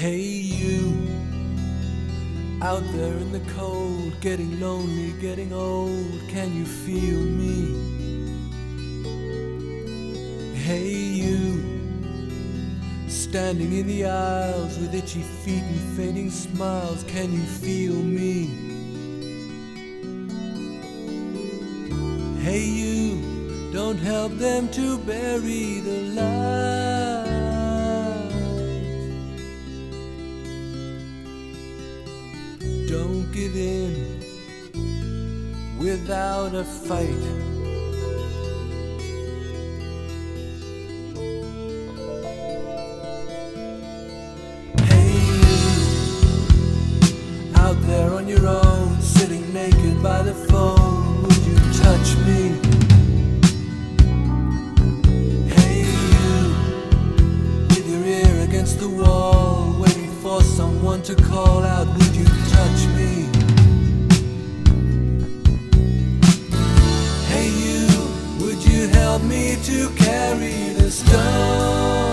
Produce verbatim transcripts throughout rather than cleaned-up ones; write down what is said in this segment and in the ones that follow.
Hey you, out there in the cold, getting lonely, getting old, can you feel me? Hey you, standing in the aisles with itchy feet and fading smiles, can you feel me? Hey you, don't help them to bury the light. Don't give in without a fight. Hey you, out there on your own, sitting naked by the phone, would you touch me? Hey you, with your ear against the wall, waiting for someone to call out, would you touch me? Hey you, would you help me to carry the stone?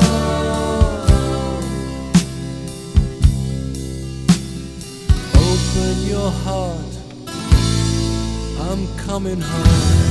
Open your heart, I'm coming home.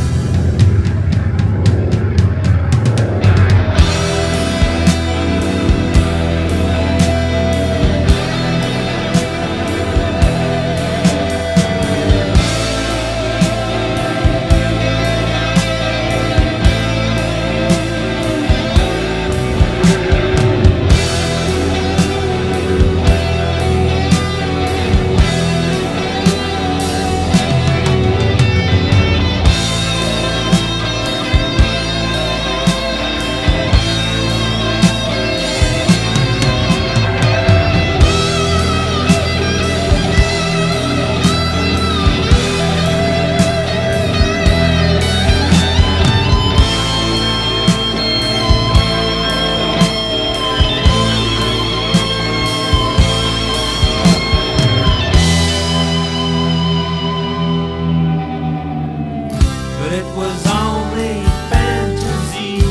But it was only fantasy.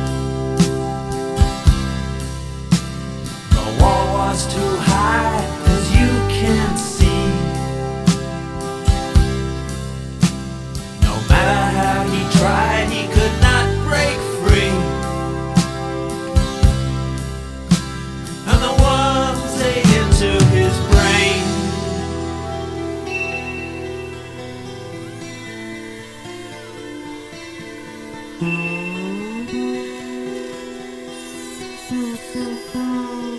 The wall was too high, as you can see. No matter how he tried, he could not break free. And the worms ate into his brain. Mm-hmm.